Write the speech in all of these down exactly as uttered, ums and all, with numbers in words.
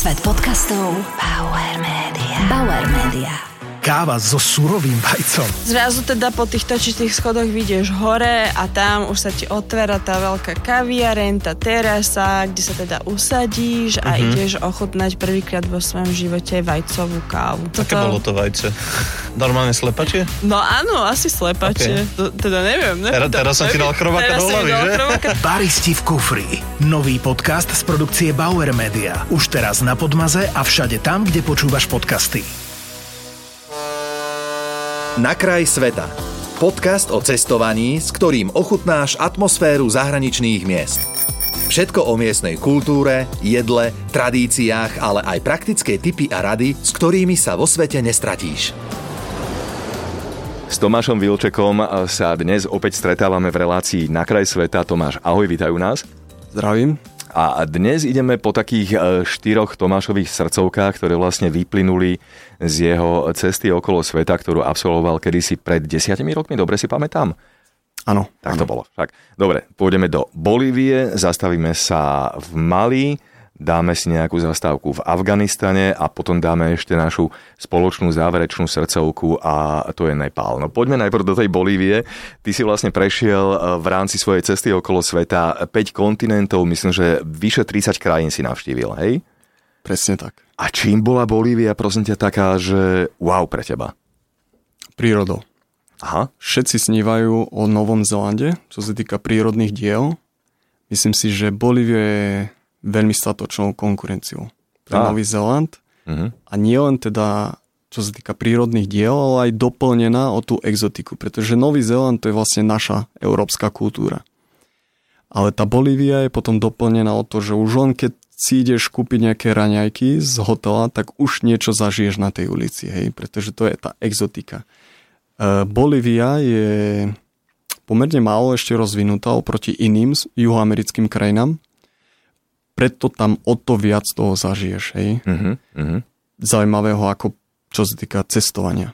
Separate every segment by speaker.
Speaker 1: Svet podcastov Bauer Media. Bauer Media.
Speaker 2: Káva so surovým vajcom.
Speaker 3: Zrazu teda po tých točitých schodoch vyjdeš hore a tam už sa ti otvára tá veľká kaviareň, tá terasa, kde sa teda usadíš a mm-hmm. ideš ochutnať prvýkrát vo svojom živote vajcovú kávu.
Speaker 4: Aké Toto... bolo to vajce? Normálne slepačie?
Speaker 3: No áno, asi slepačie. Okay. To, teda neviem. neviem
Speaker 4: teraz, teraz som ti dal chromáka do hlavy, že?
Speaker 2: Baristi v kufri. Nový podcast z produkcie Bauer Media. Už teraz na Podmaze a všade tam, kde počúvaš podcasty.
Speaker 5: Na kraj sveta. Podcast o cestovaní, s ktorým ochutnáš atmosféru zahraničných miest. Všetko o miestnej kultúre, jedle, tradíciách, ale aj praktické tipy a rady, s ktorými sa vo svete nestratíš.
Speaker 6: S Tomášom Vilčekom sa dnes opäť stretávame v relácii Na kraj sveta. Tomáš, ahoj, vítajú nás.
Speaker 7: Zdravím.
Speaker 6: A dnes ideme po takých štyroch Tomášových srdcovkách, ktoré vlastne vyplynuli z jeho cesty okolo sveta, ktorú absolvoval kedysi pred desiatimi rokmi. Dobre si pamätám?
Speaker 7: Áno.
Speaker 6: Tak to bolo. Však. Dobre, pôjdeme do Bolívie, zastavíme sa v Mali, dáme si nejakú zastávku v Afganistane a potom dáme ešte našu spoločnú záverečnú srdcovku a to je Nepál. No poďme najprv do tej Bolívie. Ty si vlastne prešiel v rámci svojej cesty okolo sveta päť kontinentov, myslím, že vyše tridsať krajín si navštívil, hej?
Speaker 7: Presne tak.
Speaker 6: A čím bola Bolívia, prosím ťa, taká, že wow pre teba?
Speaker 7: Prírodou.
Speaker 6: Aha.
Speaker 7: Všetci snívajú o Novom Zélande, čo sa týka prírodných diel. Myslím si, že Bolívia je veľmi statočnou konkurenciou pre ah. Nový Zéland. Uh-huh. A nie len teda, čo sa týka prírodných diel, ale aj doplnená o tú exotiku, pretože Nový Zéland to je vlastne naša európska kultúra. Ale tá Bolívia je potom doplnená o to, že už len keď si ideš kúpiť nejaké raňajky z hotela, tak už niečo zažiješ na tej ulici, hej, pretože to je tá exotika. E, Bolívia je pomerne málo ešte rozvinutá oproti iným juhoamerickým krajinám, preto tam o to viac toho zažiješ, hej. Uh-huh, uh-huh. Zaujímavého ako čo sa týka cestovania.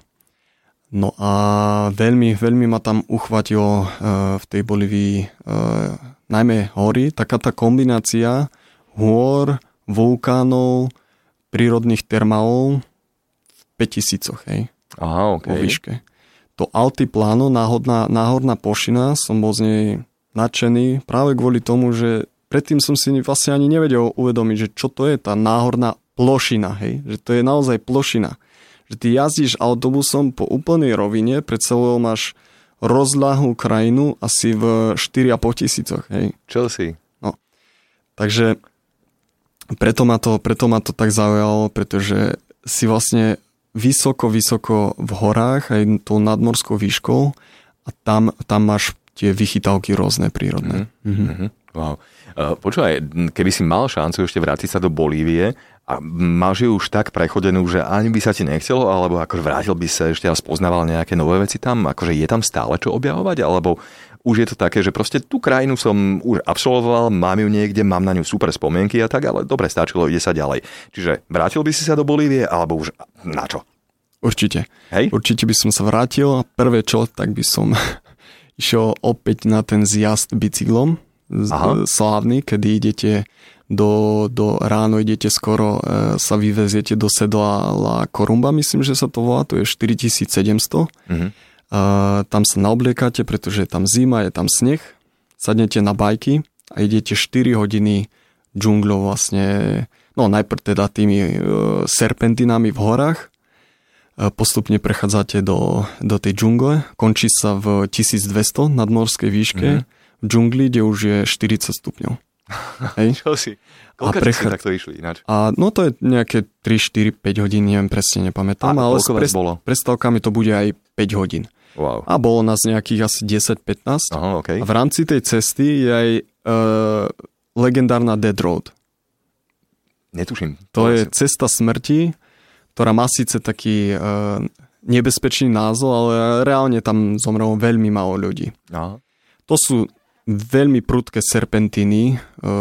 Speaker 7: No a veľmi, veľmi ma tam uchvátilo uh, v tej Bolívii uh, najmä hory, taká tá kombinácia hôr, vulkánov, prírodných termálov v päťtisícoch, hej.
Speaker 6: Aha, okej.
Speaker 7: Vo výške. To Altiplano, náhodná, náhorná plošina, som bol z nej nadšený práve kvôli tomu, že predtým som si vlastne ani nevedel uvedomiť, že čo to je tá náhorná plošina, hej? Že to je naozaj plošina. Že ty jazdíš autobusom po úplnej rovine, pred sebou máš rozľahlú krajinu asi v štyri a pol tisícoch, hej?
Speaker 6: Čo si?
Speaker 7: No. Takže preto ma to, preto ma to tak zaujalo, pretože si vlastne vysoko, vysoko v horách, aj tou nadmorskou výškou a tam, tam máš tie vychytávky rôzne prírodné.
Speaker 6: Mm-hmm. Mm-hmm. Wow. Počúvaj, keby si mal šancu ešte vrátiť sa do Bolívie a máš ju už tak prechodenú, že ani by sa ti nechcelo, alebo akože vrátil by sa ešte a spoznával nejaké nové veci tam, akože je tam stále čo objavovať, alebo už je to také, že proste tú krajinu som už absolvoval, mám ju niekde, mám na ňu super spomienky a tak, ale dobre, stačilo, ide sa ďalej. Čiže vrátil by si sa do Bolívie, alebo už na čo?
Speaker 7: Určite.
Speaker 6: Hej?
Speaker 7: Určite by som sa vrátil a prvé čo, tak by som išiel opäť na ten zjazd bicyklom. Aha. Slávny, kedy idete do, do ráno, idete skoro, e, sa vyveziete do sedla La Corumba, myslím, že sa to volá, to je štyritisícsedemsto. Uh-huh. E, tam sa naobliekate, pretože je tam zima, je tam sneh, sadnete na bajky a idete štyri hodiny džungľou vlastne, no najprv teda tými e, serpentinami v horách, e, postupne prechádzate do, do tej džungle, končí sa v tisícdvesto nadmorskej výške, uh-huh. v džungli, kde už je štyridsať stupňov. Hej?
Speaker 6: Čo si? Koľko prechá... si takto išli ináč?
Speaker 7: A no to je nejaké tri, štyri, päť hodín, neviem, presne nepamätám, a ale s pres... prestávkami to bude aj päť hodín.
Speaker 6: Wow.
Speaker 7: A bolo nás nejakých asi desať pätnásť.
Speaker 6: Aha, okay.
Speaker 7: A v rámci tej cesty je aj uh, legendárna Dead Road.
Speaker 6: Netuším.
Speaker 7: To je cesta smrti, ktorá má síce taký uh, nebezpečný názov, ale reálne tam zomrelo veľmi málo ľudí.
Speaker 6: Aha.
Speaker 7: To sú veľmi prudké serpentíny, e,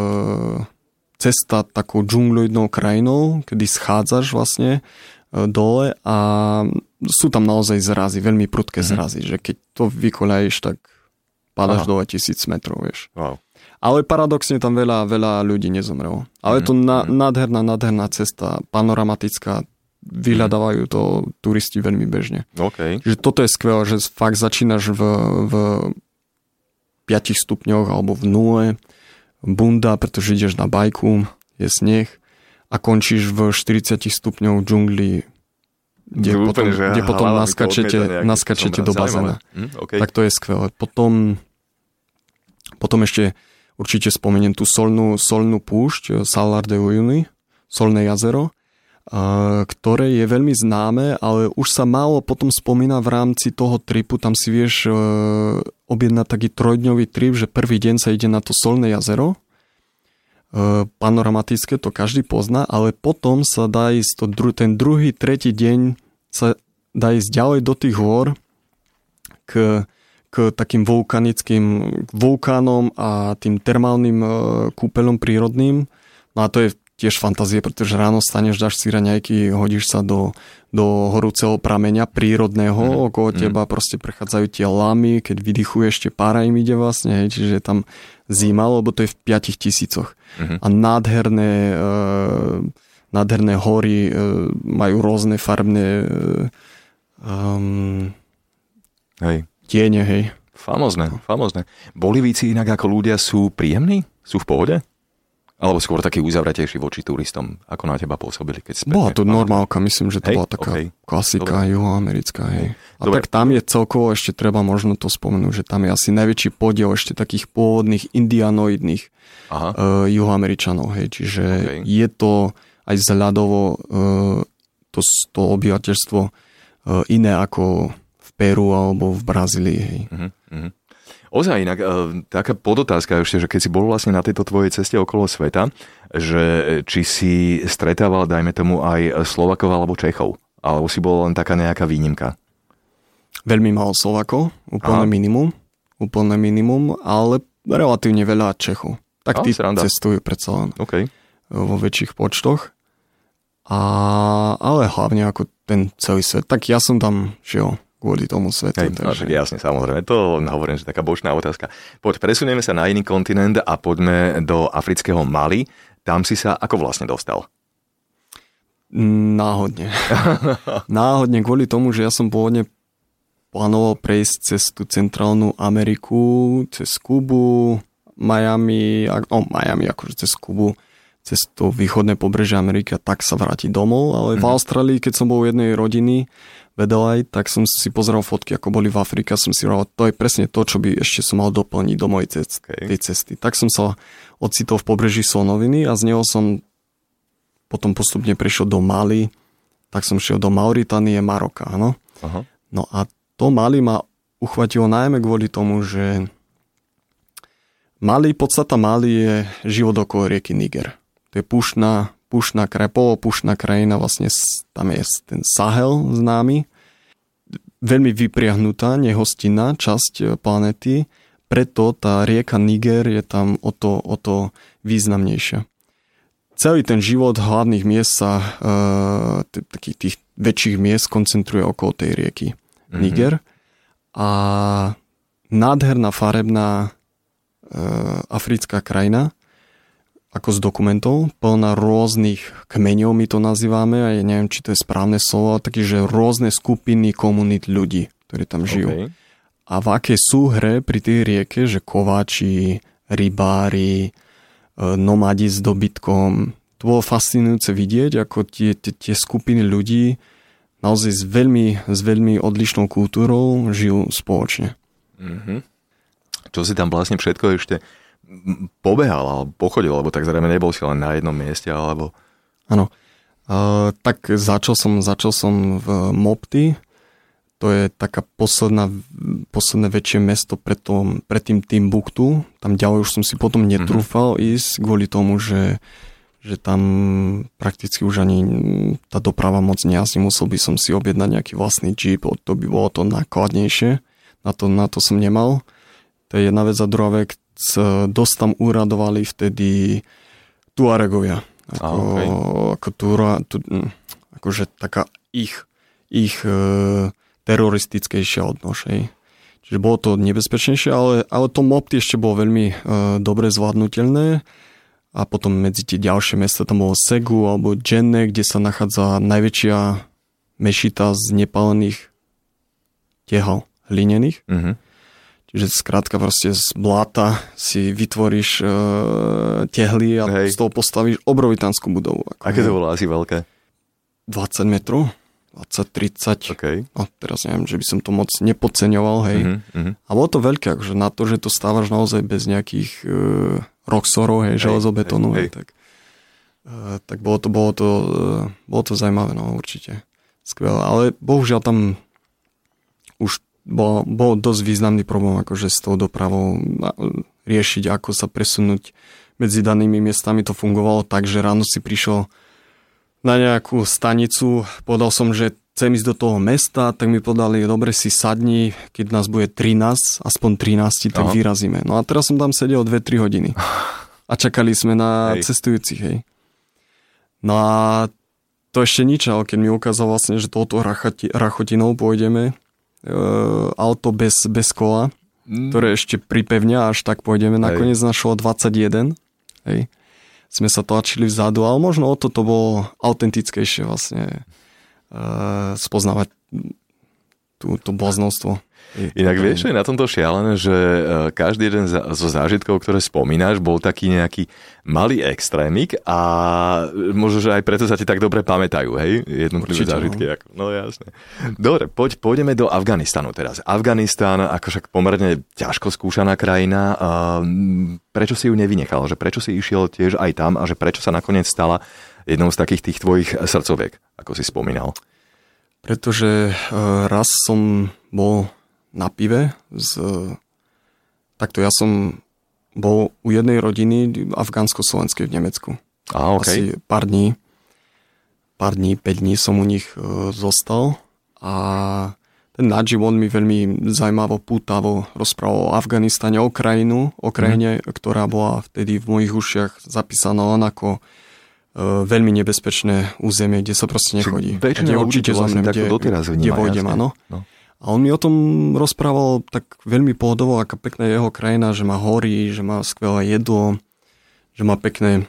Speaker 7: cesta takou džungloidnou krajinou, kedy schádzaš vlastne e, dole a sú tam naozaj zrazy, veľmi prudké mm-hmm. zrazy, že keď to vykoľajíš, tak pádaš dole tisíc metrov, vieš.
Speaker 6: Wow.
Speaker 7: Ale paradoxne tam veľa, veľa ľudí nezomrelo. Ale je to na, nádherná, nádherná cesta, panoramatická, vyhľadávajú to turisti veľmi bežne.
Speaker 6: Okay.
Speaker 7: Že toto je skvelé, že fakt začínaš v, v piatich stupňoch alebo v nule, bunda, pretože ideš na bajku, je sneh a končíš v štyridsať stupňov džungli, kde
Speaker 6: úplne,
Speaker 7: potom,
Speaker 6: že
Speaker 7: kde potom naskačete,
Speaker 6: nejaký,
Speaker 7: naskačete do bazéna.
Speaker 6: Hm, okay.
Speaker 7: Tak to je skvelé. Potom, potom ešte určite spomeniem tú solnú, solnú púšť, Salar de Uyuni, Solné jazero, ktoré je veľmi známe, ale už sa málo potom spomína v rámci toho tripu. Tam si vieš objednať taký trojdňový trip, že prvý deň sa ide na to Solné jazero. Panoramatické, to každý pozná, ale potom sa dá ísť to, ten druhý, tretí deň sa dá ísť ďalej do tých hôr k k takým vulkanickým vulkánom a tým termálnym kúpeľom prírodným. No a to je tiež fantázie, pretože ráno staneš, dáš si raňajky, hodíš sa do, do horúceho prameňa prírodného, mm. okolo mm. teba proste prechádzajú tie lamy, keď vydychuješ, ešte pára im ide vlastne, hej, čiže je tam zima, lebo to je v piatich tisícoch. Mm. A nádherné e, nádherné hory e, majú rôzne farbné e, um,
Speaker 6: hej.
Speaker 7: tiene, hej.
Speaker 6: Famózne, famózne. Bolivíci inak ako ľudia sú príjemní? Sú v pohode? Alebo skôr taký uzavretejší voči turistom? Ako na teba pôsobili? Keď spätne...
Speaker 7: Bola to normálka, myslím, že to
Speaker 6: hej,
Speaker 7: bola taká
Speaker 6: okay.
Speaker 7: klasika juhoamerická, hej. A
Speaker 6: Dobre.
Speaker 7: tak tam je celkovo, ešte treba možno to spomenúť, že tam je asi najväčší podiel ešte takých pôvodných indianoidných uh, juhoameričanov, hej. Čiže okay. je to aj vzhľadovo uh, to, to obyvateľstvo uh, iné ako v Peru alebo v Brazílii, hej. Uh-huh, uh-huh.
Speaker 6: Ozaj, inak, taká podotázka ešte, že keď si bol vlastne na tejto tvojej ceste okolo sveta, že či si stretával, dajme tomu, aj Slovakov alebo Čechov, alebo si bol len taká nejaká výnimka?
Speaker 7: Veľmi málo Slovakov, úplne Aha. minimum, úplne minimum, ale relatívne veľa Čechov. Tak tí sranda. Cestujú predsa len
Speaker 6: okay.
Speaker 7: vo väčších počtoch, a, ale hlavne ako ten celý svet. Tak ja som tam šiel kvôli tomu svetu.
Speaker 6: Hej, takže... no, jasne, samozrejme, to hovorím, že taká bočná otázka. Poď, presunieme sa na iný kontinent a poďme do afrického Mali. Tam si sa ako vlastne dostal?
Speaker 7: Náhodne. Náhodne kvôli tomu, že ja som pôvodne plánoval prejsť cez tú centrálnu Ameriku, cez Kubu, Miami, no Miami akože cez Kubu, cez to východné pobrežie Ameriky a tak sa vrátiť domov, ale mm. v Austrálii, keď som bol u jednej rodiny vedel, tak som si pozeral fotky, ako boli v Afrike, som si hovoril, to je presne to, čo by ešte som mal doplniť do mojej cesty, okay. tej cesty. Tak som sa ocitol v pobreží Slonoviny a z neho som potom postupne prišiel do Mali, tak som šiel do Mauritánie, Maroka, áno. Uh-huh. No a to Mali ma uchvatilo najmä kvôli tomu, že Mali, podstata Mali je život okolo rieky Niger. To je púštna, púštna kraj, polopúštna krajina, vlastne tam je ten Sahel známy. Veľmi vypriahnutá, nehostinná časť planety, preto tá rieka Niger je tam o to, o to významnejšia. Celý ten život hlavných miest sa, uh, t- takých tých väčších miest koncentruje okolo tej rieky mm-hmm. Niger. A nádherná farebná uh, africká krajina, ako z dokumentov, plná rôznych kmeňov, my to nazývame, a ja neviem, či to je správne slovo, také, že rôzne skupiny komunít ľudí, ktorí tam žijú. Okay. A v akej súhre pri tej rieke, že kováči, rybári, nomadi s dobytkom, to bolo fascinujúce vidieť, ako tie, tie, tie skupiny ľudí naozaj s veľmi, s veľmi odlišnou kultúrou žijú spoločne.
Speaker 6: Mm-hmm. Čo si tam vlastne všetko ešte pobehal alebo pochodil, alebo tak zrejme nebol si len na jednom mieste, alebo...
Speaker 7: Áno. Uh, tak začal som, začal som v Mopti, to je taká posledná, posledné väčšie mesto pred, tom, pred tým Timbuktu. Tam ďalej už som si potom netrúfal mm-hmm. ísť kvôli tomu, že, že tam prakticky už ani tá doprava moc nejazdí. Musel by som si objednať nejaký vlastný jeep, to by bolo to nákladnejšie. Na to, na to som nemal. To je jedna vec a druhá vec, dosť tam úradovali vtedy Tuaregovia. Ako, ah, okay. ako túra, tu, akože taká ich, ich e, teroristickejšia odnož. Hej. Čiže bolo to nebezpečnejšie, ale, ale to Mopti ešte bolo veľmi uh, dobre zvládnutelné. A potom medzi tie ďalšie mesta tam bolo Segu alebo Dženne, kde sa nachádza najväčšia mešita z nepálených tehal hlinených. Mm-hmm. Čiže skrátka proste z bláta si vytvoríš uh, tehly a Hej. z toho postavíš obrovitánsku budovu. Ako
Speaker 6: Aké to bolo asi veľké?
Speaker 7: dvadsať metrov. dvadsať tridsať.
Speaker 6: Okay.
Speaker 7: No, teraz neviem, že by som to moc nepodceňoval, hej. Mm-hmm. A bolo to veľké, akože na to, že to stávaš naozaj bez nejakých uh, roxorov, hej, hej železobetónu, hej, hej. tak, uh, tak bolo to, bolo to, uh, bolo to zaujímavé, no určite. Skvelé, ale bohužiaľ tam už bol, bol dosť významný problém, akože s tou dopravou riešiť, ako sa presunúť medzi danými miestami. To fungovalo tak, že ráno si prišiel na nejakú stanicu, povedal som, že chcem ísť do toho mesta, tak mi povedali, dobre si sadni, keď nás bude trinásť, aspoň trinásť, tak Aha. vyrazíme. No a teraz som tam sedel dve tri hodiny a čakali sme na hej. cestujúcich, hej. No a to ešte nič, ale keď mi ukázal vlastne, že touto rachoti, rachotinou pôjdeme, e, auto bez, bez kola, mm. ktoré ešte pripevňa, až tak pôjdeme, nakoniec našlo dvadsaťjeden, hej. Sme sa tlačili vzadu, ale možno o to to bolo autentickejšie vlastne uh, spoznávať tú, tú bláznostvo.
Speaker 6: Inak vieš, čo je na tomto šialené, že každý jeden zo zážitkov, ktoré spomínaš, bol taký nejaký malý extrémik a možno, že aj preto sa ti tak dobre pamätajú, hej? Jednotlivé zážitky. No. no jasné. Dobre, poď, pôjdeme do Afganistanu teraz. Afganistán, ako však pomerne ťažko skúšaná krajina. Prečo si ju nevynechal? Že prečo si išiel tiež aj tam a že prečo sa nakoniec stala jednou z takých tých tvojich srdcoviek, ako si spomínal?
Speaker 7: Pretože raz som bol na pive z... Takto ja som bol u jednej rodiny afgánsko-slovenskej v Nemecku.
Speaker 6: Á, okay.
Speaker 7: Asi pár dní. Pár dní, päť dní som u nich e, zostal a ten Najib, on mi veľmi zaujímavo, pútavo rozprával o Afganistane, o krajinu, o krajine, mm. ktorá bola vtedy v mojich ušiach zapísaná len ako e, veľmi nebezpečné územie, kde sa proste nechodí.
Speaker 6: Väčšina určite zomrem, kde,
Speaker 7: kde vojdem, áno. No. A on mi o tom rozprával tak veľmi pohodovo, aká pekná je jeho krajina, že má hory, že má skvelé jedlo, že má pekné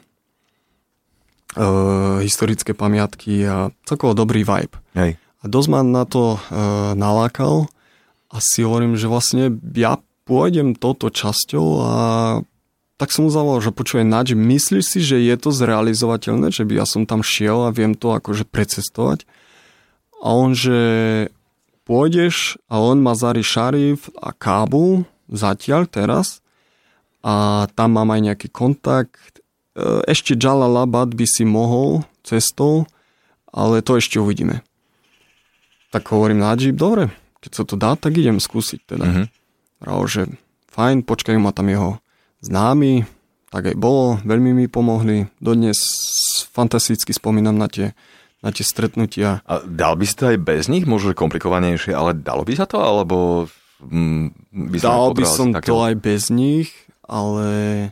Speaker 7: uh, historické pamiatky a celkovo dobrý vibe.
Speaker 6: Hej.
Speaker 7: A dosť ma na to uh, nalákal a si hovorím, že vlastne ja pôjdem touto časťou a tak som mu zavolal, že počuj, Naď, myslíš si, že je to zrealizovateľné, že by ja som tam šiel a viem to akože precestovať? A on, že pôjdeš a on Mazar-i Sharif a Kábul zatiaľ teraz a tam mám aj nejaký kontakt. Ešte Jalalabad by si mohol cestou, ale to ešte uvidíme. Tak hovorím Najib, dobre, keď sa to dá, tak idem skúsiť teda. Uh-huh. Ráo, že fajn, počkajú ma tam jeho známi, tak aj bolo, veľmi mi pomohli. Dodnes fantasticky spomínam na tie na tie stretnutia.
Speaker 6: A dal by si to aj bez nich? Možno komplikovanejšie, ale dalo by sa to? Alebo by
Speaker 7: dal by som to aj bez nich, ale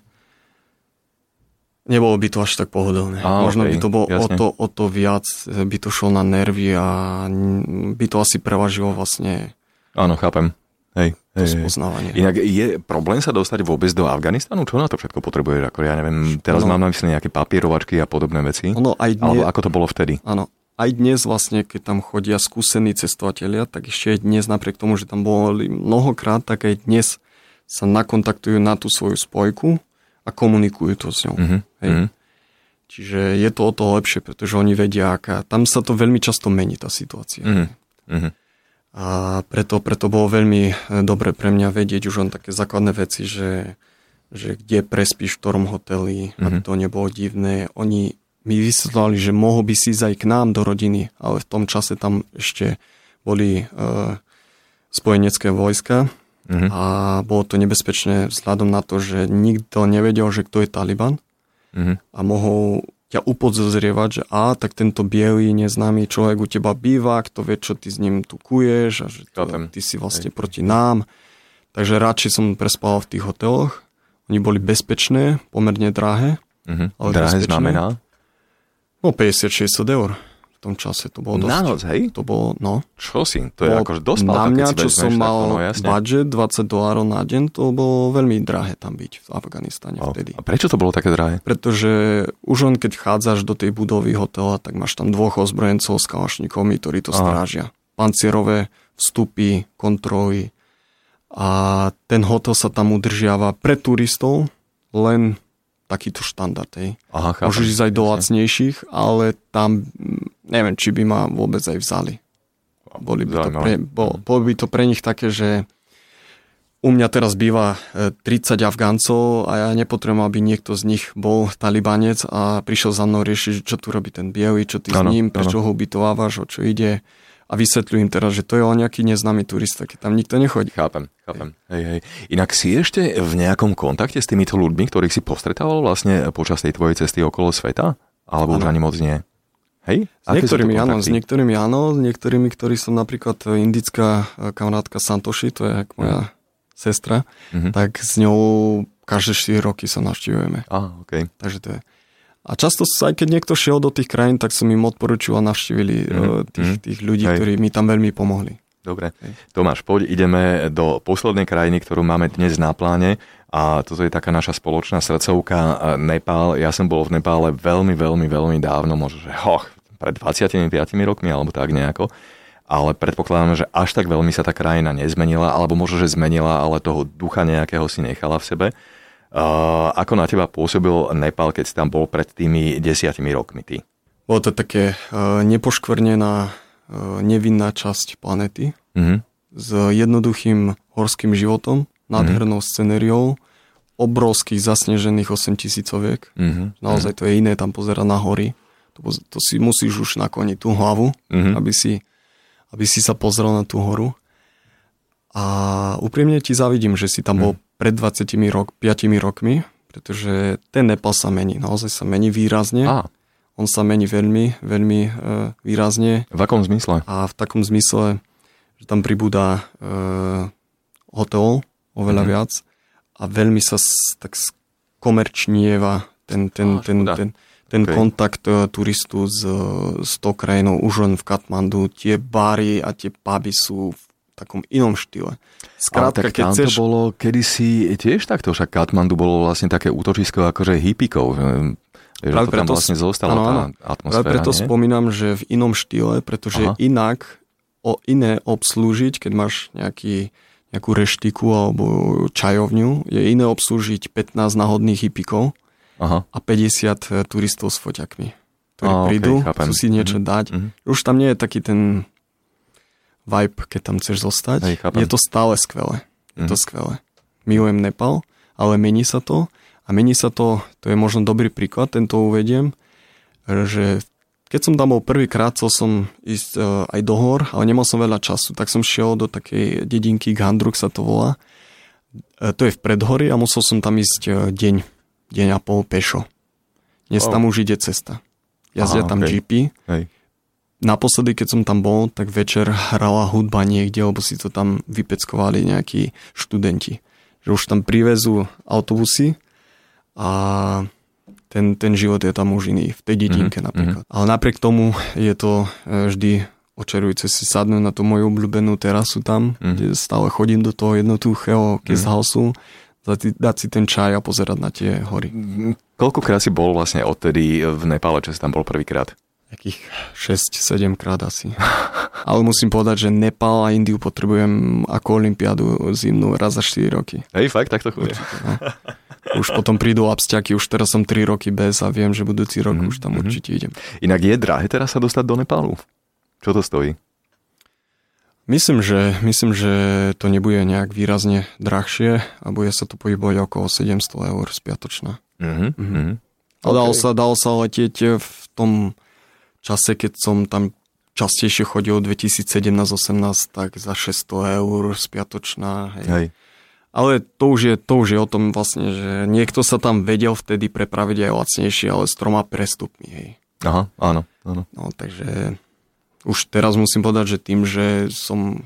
Speaker 7: nebolo by to až tak pohodlné. Á, Možno okay, by to bolo o to, o to viac, by to šlo na nervy a by to asi prevažilo vlastne.
Speaker 6: Áno, chápem. Hej, hej,
Speaker 7: spoznávanie.
Speaker 6: Inak je problém sa dostať vôbec do Afganistanu? Čo na to všetko potrebuješ? Ako ja neviem, teraz ono, mám na mysli nejaké papierovačky a podobné veci.
Speaker 7: Ono aj dnes,
Speaker 6: alebo ako to bolo vtedy?
Speaker 7: Áno. Aj dnes vlastne, keď tam chodia skúsení cestovatelia, tak ešte aj dnes, napriek tomu, že tam boli mnohokrát, tak aj dnes sa nakontaktujú na tú svoju spojku a komunikujú to s ňou. Mm-hmm. Hej. Mm-hmm. Čiže je to o to lepšie, pretože oni vedia, aká... Tam sa to veľmi často mení, tá situácia.
Speaker 6: Mm-hmm.
Speaker 7: A preto, preto bolo veľmi dobre pre mňa vedieť už len také základné veci, že, že kde prespíš, v ktorom hoteli, mm-hmm. aby to nebolo divné. Oni mi vysvetlali, že mohol by si ísť aj k nám do rodiny, ale v tom čase tam ešte boli uh, spojenecké vojska mm-hmm. a bolo to nebezpečné vzhľadom na to, že nikto nevedel, že kto je Taliban mm-hmm. a mohol ťa upodozrievať, že a tak tento bielý neznámy človek u teba býva, kto vie, čo ty s ním tu kuješ a že to, ty si vlastne Hej. proti nám. Takže radšej som prespal v tých hoteloch. Oni boli bezpečné, pomerne drahé.
Speaker 6: Uh-huh. Ale drahé bezpečné. Znamená?
Speaker 7: No päťdesiat šesťdesiat eur. tom čase. To bolo dosť.
Speaker 6: Na noc, hej?
Speaker 7: To bolo, no.
Speaker 6: Čo si? To je akože dosť
Speaker 7: na mňa, čo som mal
Speaker 6: no,
Speaker 7: budget dvadsať dolárov na deň, to bolo veľmi drahé tam byť v Afganistane
Speaker 6: oh.
Speaker 7: vtedy.
Speaker 6: A prečo to bolo také drahé?
Speaker 7: Pretože už len keď chádzaš do tej budovy hotela, tak máš tam dvoch ozbrojencov s kalašníkmi, ktorí to strážia. Pancierové vstupy, kontroly. A ten hotel sa tam udržiava pre turistov len takýto štandard. Hej.
Speaker 6: Aha, chápem.
Speaker 7: Môžeš ísť aj do lacnejších, ale tam neviem, či by ma vôbec aj vzali. Boli by to pre, bol, bol by to pre nich také, že u mňa teraz býva tridsať Afgáncov a ja nepotrebujem, aby niekto z nich bol talibanec a prišiel za mnou riešiť, čo tu robí ten biely, čo ty ano, s ním, prečo ano. ho ubytovávaš, o čo ide. A vysvetľujem teraz, že to je len nejaký neznámy turista, keď tam nikto nechodí.
Speaker 6: Chápem, chápem. Hej, hej. Inak si ešte v nejakom kontakte s týmito ľuďmi, ktorých si postretával vlastne počas tej tvojej cesty okolo sveta? Alebo ano. už ani moc nie? Hej?
Speaker 7: S niektorými áno, s niektorými áno, s niektorými, ktorí som napríklad indická kamarátka Santoshi, to je jak moja sestra, mm-hmm. tak s ňou každé štyri roky sa navštívujeme.
Speaker 6: Á, okej. Okay.
Speaker 7: Takže to je. A často, aj keď niekto šiel do tých krajín, tak som im odporučil a navštívili mm, tých, tých ľudí, hej. ktorí mi tam veľmi pomohli.
Speaker 6: Dobre. Hej. Tomáš, poď, ideme do poslednej krajiny, ktorú máme dnes na pláne. A toto je taká naša spoločná srdcovka, Nepál. Ja som bol v Nepále veľmi, veľmi, veľmi dávno, možno, že hoch, pred dvadsiatimi piatimi rokmi, alebo tak nejako. Ale predpokladám, že až tak veľmi sa tá krajina nezmenila, alebo možno, že zmenila, ale toho ducha nejakého si nechala v sebe. Uh, ako na teba pôsobil Nepál, keď si tam bol pred tými desiatimi rokmi ty?
Speaker 7: Bolo to také uh, nepoškvrnená, uh, nevinná časť planety uh-huh. s jednoduchým horským životom, nádhernou uh-huh. scenériou, obrovských zasnežených osemtisícoviek. Uh-huh. Naozaj to je iné tam pozerať na hory. To, to si musíš už nakloniť tú hlavu, uh-huh. aby, si, aby si sa pozrel na tú horu. A úprimne ti závidím, že si tam bol uh-huh. pred dvadsiatimi rok, piatimi rokmi, pretože ten Nepal sa mení, naozaj sa mení výrazne. Ah. On sa mení veľmi, veľmi e, výrazne.
Speaker 6: V akom zmysle? A
Speaker 7: v takom zmysle, že tam pribúda e, hotel oveľa mm-hmm. viac a veľmi sa s, tak skomerčnieva ten, ten, ah, ten, ten, ten okay. kontakt e, turistu s, s tou krajinou už len v Katmandu. Tie bary a tie puby sú v takom inom štýle.
Speaker 6: Skrátka, ale tak keď chceš... to bolo kedysi tiež takto, však Katmandu bolo vlastne také útočisko akože hippíkov. Že to tam vlastne zostala
Speaker 7: áno,
Speaker 6: tá atmosféra.
Speaker 7: Práve preto nie? Spomínam, že v inom štýle, pretože Aha. inak o iné obslúžiť, keď máš nejaký, nejakú reštiku alebo čajovňu, je iné obslúžiť pätnásť náhodných hippíkov Aha. a päťdesiat turistov s foťakmi, ktorí a, prídu, okay, chcú si niečo mm-hmm. dať. Mm-hmm. Už tam nie je taký ten vibe, keď tam chceš zostať. Hej, je to stále skvelé. Je mm. to skvelé. Milujem Nepal, ale mení sa to. A mení sa to, to je možno dobrý príklad, tento uvediem, že keď som tam bol prvýkrát, chcel som ísť uh, aj do hor, ale nemal som veľa času, tak som šiel do takej dedinky, Ghandruk sa to volá. Uh, to je v predhori a musel som tam ísť uh, deň, deň a pol pešo. Dnes oh. tam už ide cesta. Jazdia Aha, tam okay. džípy. Hej. Naposledy, keď som tam bol, tak večer hrala hudba niekde, lebo si to tam vypeckovali nejakí študenti. Že už tam privezú autobusy a ten, ten život je tam už iný, v tej dedinke mm-hmm. napríklad. Ale napriek tomu je to vždy očarujúce si sadnúť na tú moju obľúbenú terasu tam, mm-hmm. kde stále chodím do toho jednotuchého guesthouseu, mm-hmm. dať si ten čaj a pozerať na tie hory.
Speaker 6: Koľkokrát si bol vlastne odtedy v Nepále, čo si tam bol prvýkrát?
Speaker 7: Takých šesť sedem krát asi. Ale musím povedať, že Nepál a Indiu potrebujem ako olympiádu zimnú raz za štyri roky.
Speaker 6: Hej, fakt, tak to chodí.
Speaker 7: No. Už potom prídu absťaky, už teraz som tri roky bez a viem, že budúci rok mm-hmm. už tam určite idem.
Speaker 6: Inak je drahé teraz sa dostať do Nepálu? Čo to stojí?
Speaker 7: Myslím, že, myslím, že to nebude nejak výrazne drahšie a bude sa to pohybovať okolo sedemsto eur spiatočná. Mm-hmm. Mm-hmm. Okay. Dalo sa, dalo sa letieť v tom čase, keď som tam častejšie chodil dvetisícsedemnásť osemnásť, tak za šesťsto eur spiatočná. Hej. Hej. Ale to už, je, to už je o tom vlastne, že niekto sa tam vedel vtedy prepraviť aj lacnejšie, ale s troma prestupmi. Hej.
Speaker 6: Aha, áno, áno.
Speaker 7: No, takže už teraz musím povedať, že tým, že som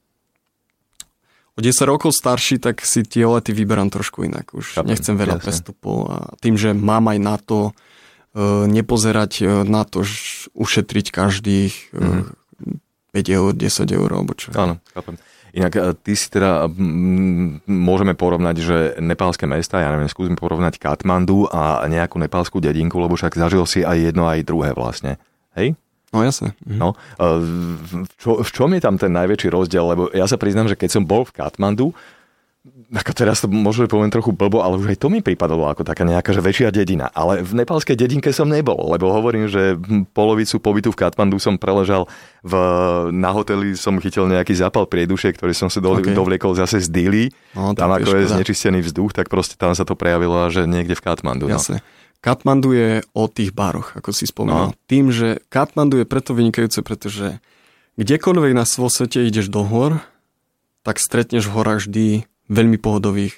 Speaker 7: o desať rokov starší, tak si tie lety vyberám trošku inak. Už Chápem, nechcem veľa jasne. prestupov a tým, že mám aj na to nepozerať na to, že ušetriť každých mm. päť eur, desať eur, alebo čo.
Speaker 6: Áno, chápem. Inak ty si teda, m, môžeme porovnať, že nepálske mesta, ja neviem, skúsim porovnať Katmandu a nejakú nepálskú dedinku, lebo však zažil si aj jedno, aj druhé vlastne. Hej?
Speaker 7: No jasne. Mhm.
Speaker 6: No, v, čo, v čom je tam ten najväčší rozdiel? Lebo ja sa priznám, že keď som bol v Katmandu, ako teraz to možno poviem trochu blbo, ale už aj to mi pripadalo ako taká nejaká že väčšia dedina. Ale v nepálskej dedinke som nebol, lebo hovorím, že polovicu pobytu v Katmandu som preležal v, na hoteli, som chytil nejaký zápal prieduše, ktorý som si do, okay. dovliekol zase z Dili. No, tam ako je znečistený vzduch, tak proste tam sa to prejavilo, že niekde v Katmandu.
Speaker 7: Jasne. No. Katmandu je o tých baroch, ako si spomínal. No. Tým, že Katmandu je preto vynikajúce, pretože kdekoľvek na vo svete ideš do hor, tak stretneš v horách vždy veľmi pohodových,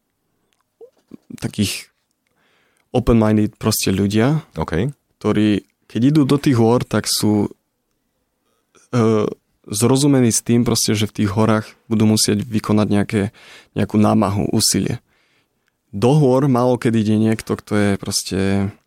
Speaker 7: takých open-minded proste ľudia,
Speaker 6: okay.
Speaker 7: ktorí, keď idú do tých hor, tak sú e, zrozumení s tým proste, že v tých horách budú musieť vykonať nejaké, nejakú námahu, úsilie. Do hor málo kedy ide niekto, kto je proste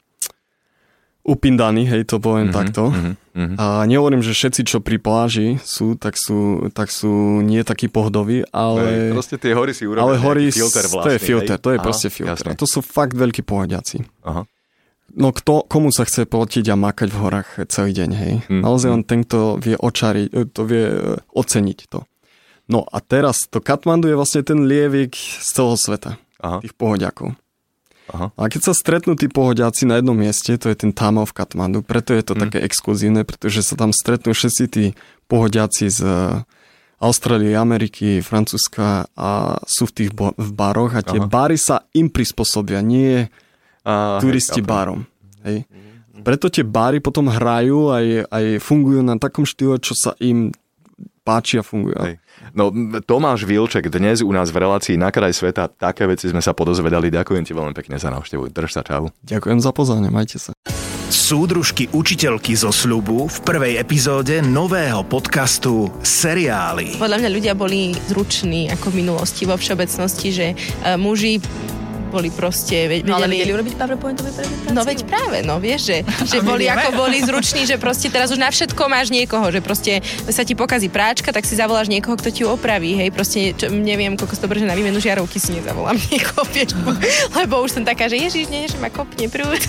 Speaker 7: upindaný, hej, to poviem mm-hmm, takto. Mm-hmm. A nehovorím, že všetci, čo pri pláži sú, tak sú, tak sú nie takí pohodoví, ale...
Speaker 6: Proste tie hory si urobili
Speaker 7: ale hory,
Speaker 6: filter vlastný.
Speaker 7: To je filter,
Speaker 6: hej?
Speaker 7: to je
Speaker 6: Aha,
Speaker 7: proste filter.
Speaker 6: Jasne.
Speaker 7: To sú fakt veľkí pohodiaci.
Speaker 6: Aha.
Speaker 7: No kto, komu sa chce platiť a makať v horách celý deň, hej? Mm-hmm. Naozaj len ten, kto vie očariť, to vie oceniť to. No a teraz to Katmandu je vlastne ten lievik z celého sveta. Aha. Tých pohodiakov. Aha. A keď sa stretnú tí pohodiaci na jednom mieste, to je ten Tamil v Katmandu, preto je to mm. také exkluzívne, pretože sa tam stretnú všetci tí pohodiaci z Austrálie, Ameriky, Francúzska a sú v tých bo- v baroch a tie Aha. bary sa im prispôsobia, nie a, turisti hej, barom. Hej. Preto tie bary potom hrajú aj, aj fungujú na takom štýle, čo sa im páči a fungujú. Hej.
Speaker 6: No, Tomáš Vilček dnes u nás v relácii Na kraj sveta, také veci sme sa podozvedali. Ďakujem ti veľmi pekne za návštevu. Drž sa, čau.
Speaker 7: Ďakujem za pozornie, majte sa.
Speaker 2: Súdružky učiteľky zo sľubu v prvej epizóde nového podcastu Seriály.
Speaker 8: Podľa mňa ľudia boli zruční ako v minulosti vo všeobecnosti, že uh, muži boli proste... Vedeli,
Speaker 3: no ale vedeli urobiť PowerPointovú prezentáciu?
Speaker 8: No veď práve, no vieš, že, že boli ako boli zruční, že proste teraz už na všetko máš niekoho, že proste sa ti pokazí práčka, tak si zavoláš niekoho, kto ti ju opraví, hej, proste čo, neviem, koľko to dobré, že na výmenu žiarovky si nezavolám niekoho, vieš, lebo už som taká, že ježiš, nie, že ma kopne prúd,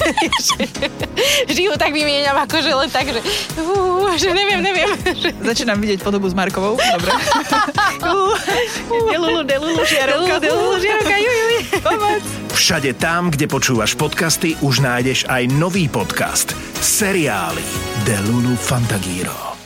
Speaker 8: žijú tak vymieňam, akože len tak, že, uh, že neviem, neviem.
Speaker 3: Začínam vidieť podobu s Markovou, dobre. Delulu, delulu, žiarovka,
Speaker 8: delulu, žiarovka, juj, juj, pomoc.
Speaker 2: Všade tam, kde počúvaš podcasty, už nájdeš aj nový podcast Seriály de Lulu Fantagiro.